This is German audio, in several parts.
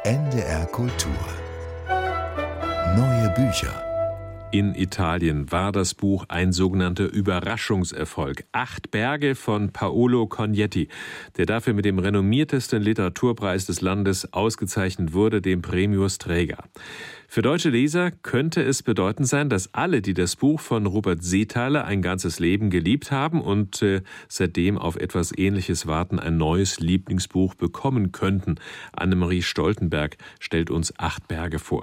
NDR Kultur. Neue Bücher. In Italien war das Buch ein sogenannter Überraschungserfolg. 8 Berge von Paolo Cognetti, der dafür mit dem renommiertesten Literaturpreis des Landes ausgezeichnet wurde, dem Premio Strega. Für deutsche Leser könnte es bedeutend sein, dass alle, die das Buch von Robert Seethaler ein ganzes Leben geliebt haben und seitdem auf etwas Ähnliches warten, ein neues Lieblingsbuch bekommen könnten. Annemarie Stoltenberg stellt uns 8 Berge vor.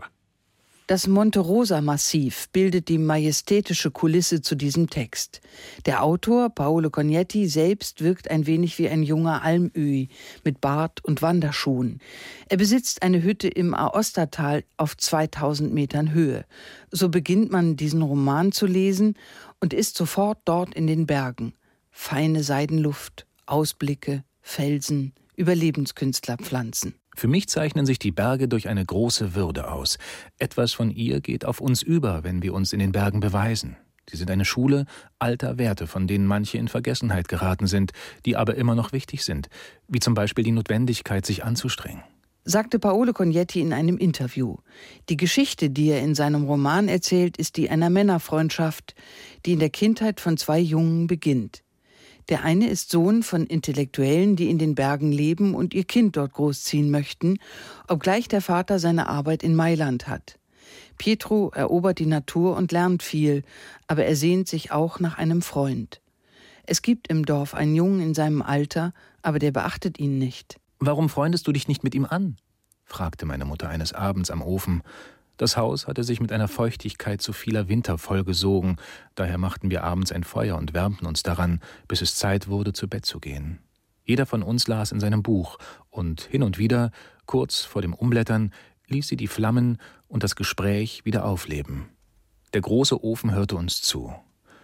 Das Monte Rosa-Massiv bildet die majestätische Kulisse zu diesem Text. Der Autor, Paolo Cognetti, selbst wirkt ein wenig wie ein junger Almöhi mit Bart und Wanderschuhen. Er besitzt eine Hütte im Aostatal auf 2000 Metern Höhe. So beginnt man diesen Roman zu lesen und ist sofort dort in den Bergen. Feine Seidenluft, Ausblicke, Felsen, Überlebenskünstlerpflanzen. Für mich zeichnen sich die Berge durch eine große Würde aus. Etwas von ihr geht auf uns über, wenn wir uns in den Bergen beweisen. Sie sind eine Schule alter Werte, von denen manche in Vergessenheit geraten sind, die aber immer noch wichtig sind, wie zum Beispiel die Notwendigkeit, sich anzustrengen. Sagte Paolo Cognetti in einem Interview. Die Geschichte, die er in seinem Roman erzählt, ist die einer Männerfreundschaft, die in der Kindheit von 2 Jungen beginnt. Der eine ist Sohn von Intellektuellen, die in den Bergen leben und ihr Kind dort großziehen möchten, obgleich der Vater seine Arbeit in Mailand hat. Pietro erobert die Natur und lernt viel, aber er sehnt sich auch nach einem Freund. Es gibt im Dorf einen Jungen in seinem Alter, aber der beachtet ihn nicht. »Warum freundest du dich nicht mit ihm an?« fragte meine Mutter eines Abends am Ofen. Das Haus hatte sich mit einer Feuchtigkeit zu vieler Winter vollgesogen, daher machten wir abends ein Feuer und wärmten uns daran, bis es Zeit wurde, zu Bett zu gehen. Jeder von uns las in seinem Buch, und hin und wieder, kurz vor dem Umblättern, ließ sie die Flammen und das Gespräch wieder aufleben. Der große Ofen hörte uns zu.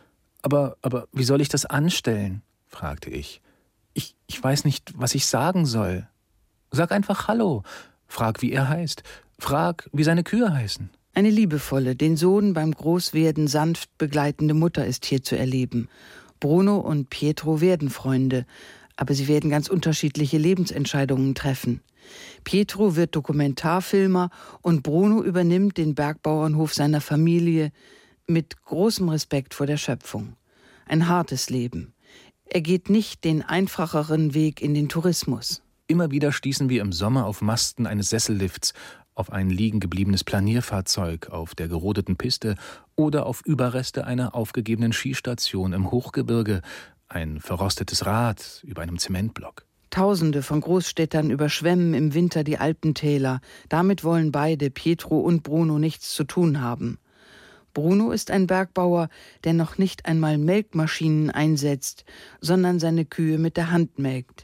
Aber wie soll ich das anstellen?« fragte ich. Ich weiß nicht, was ich sagen soll. Sag einfach Hallo, frag, wie er heißt. Frag, wie seine Kühe heißen. Eine liebevolle, den Sohn beim Großwerden sanft begleitende Mutter ist hier zu erleben. Bruno und Pietro werden Freunde, aber sie werden ganz unterschiedliche Lebensentscheidungen treffen. Pietro wird Dokumentarfilmer und Bruno übernimmt den Bergbauernhof seiner Familie mit großem Respekt vor der Schöpfung. Ein hartes Leben. Er geht nicht den einfacheren Weg in den Tourismus. Immer wieder stießen wir im Sommer auf Masten eines Sessellifts, auf ein liegen gebliebenes Planierfahrzeug auf der gerodeten Piste oder auf Überreste einer aufgegebenen Skistation im Hochgebirge, ein verrostetes Rad über einem Zementblock. Tausende von Großstädtern überschwemmen im Winter die Alpentäler. Damit wollen beide, Pietro und Bruno, nichts zu tun haben. Bruno ist ein Bergbauer, der noch nicht einmal Melkmaschinen einsetzt, sondern seine Kühe mit der Hand melkt.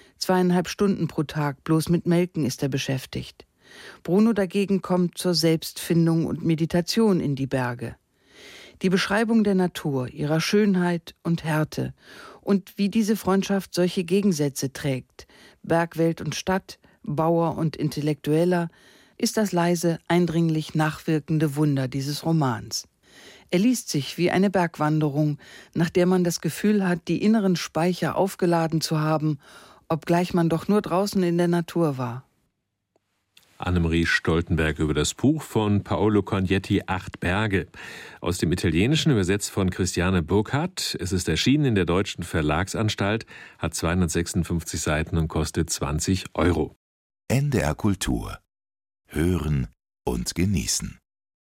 2,5 Stunden pro Tag bloß mit Melken ist er beschäftigt. Bruno dagegen kommt zur Selbstfindung und Meditation in die Berge. Die Beschreibung der Natur, ihrer Schönheit und Härte und wie diese Freundschaft solche Gegensätze trägt, Bergwelt und Stadt, Bauer und Intellektueller, ist das leise, eindringlich nachwirkende Wunder dieses Romans. Er liest sich wie eine Bergwanderung, nach der man das Gefühl hat, die inneren Speicher aufgeladen zu haben, obgleich man doch nur draußen in der Natur war. Annemarie Stoltenberg über das Buch von Paolo Cognetti, 8 Berge. Aus dem Italienischen übersetzt von Christiane Burkhardt. Es ist erschienen in der Deutschen Verlagsanstalt, hat 256 Seiten und kostet 20 €. NDR Kultur. Hören und genießen.